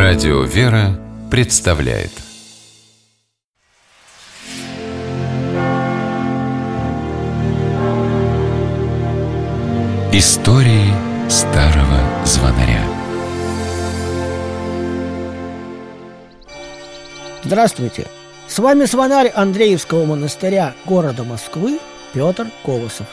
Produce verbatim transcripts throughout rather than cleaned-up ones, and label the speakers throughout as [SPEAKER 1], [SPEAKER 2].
[SPEAKER 1] Радио «Вера» представляет Истории старого звонаря.
[SPEAKER 2] Здравствуйте! С вами звонарь Андреевского монастыря города Москвы Петр Колосов.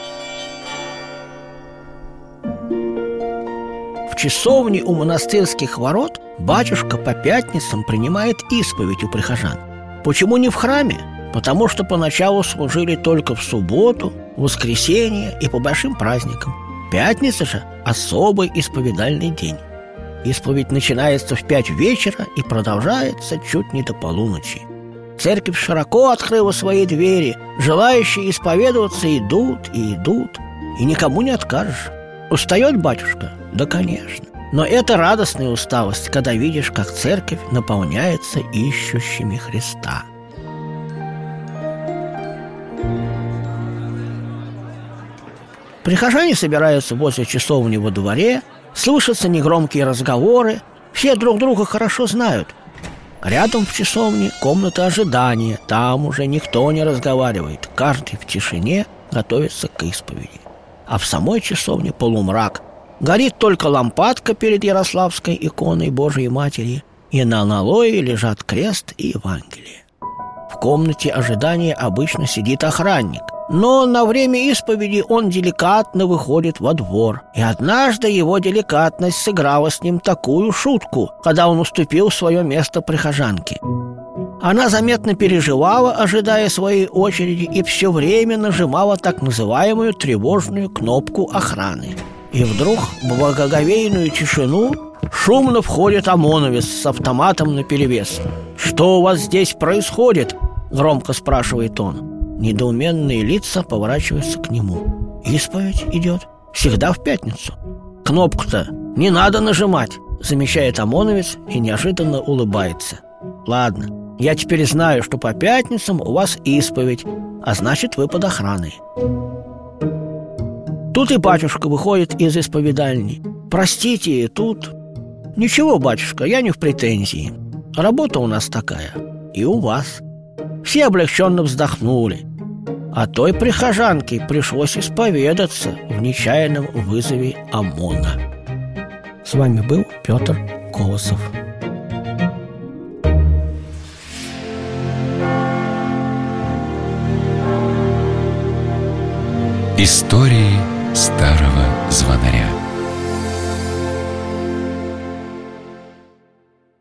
[SPEAKER 2] В часовне у монастырских ворот батюшка по пятницам принимает исповедь у прихожан. Почему не в храме? Потому что поначалу служили только в субботу, воскресенье и по большим праздникам. Пятница же – особый исповедальный день. Исповедь начинается в пять вечера и продолжается чуть не до полуночи. Церковь широко открыла свои двери, желающие исповедоваться идут и идут, и никому не откажешь. Устает батюшка? Да, конечно. Но это радостная усталость, когда видишь, как церковь наполняется ищущими Христа. Прихожане собираются возле часовни во дворе, слышатся негромкие разговоры, все друг друга хорошо знают. Рядом в часовне комната ожидания, там уже никто не разговаривает, каждый в тишине готовится к исповеди. А в самой часовне полумрак. Горит только лампадка перед Ярославской иконой Божией Матери, и на аналое лежат крест и Евангелие. В комнате ожидания обычно сидит охранник, но на время исповеди он деликатно выходит во двор. И однажды его деликатность сыграла с ним такую шутку, когда он уступил свое место прихожанке. Она заметно переживала, ожидая своей очереди, и все время нажимала так называемую тревожную кнопку охраны. И вдруг в благоговейную тишину шумно входит ОМОНовец с автоматом наперевес. «Что у вас здесь происходит?» – громко спрашивает он. Недоуменные лица поворачиваются к нему. «Исповедь идет. Всегда в пятницу». «Кнопку-то не надо нажимать», – замечает ОМОНовец и неожиданно улыбается. «Ладно, я теперь знаю, что по пятницам у вас исповедь, а значит, вы под охраной». Тут и батюшка выходит из исповедальни. «Простите, тут...» «Ничего, батюшка, я не в претензии. Работа у нас такая. И у вас». Все облегченно вздохнули. А той прихожанке пришлось исповедаться в нечаянном вызове ОМОНа. С вами был Петр Колосов.
[SPEAKER 1] Истории старого звонаря.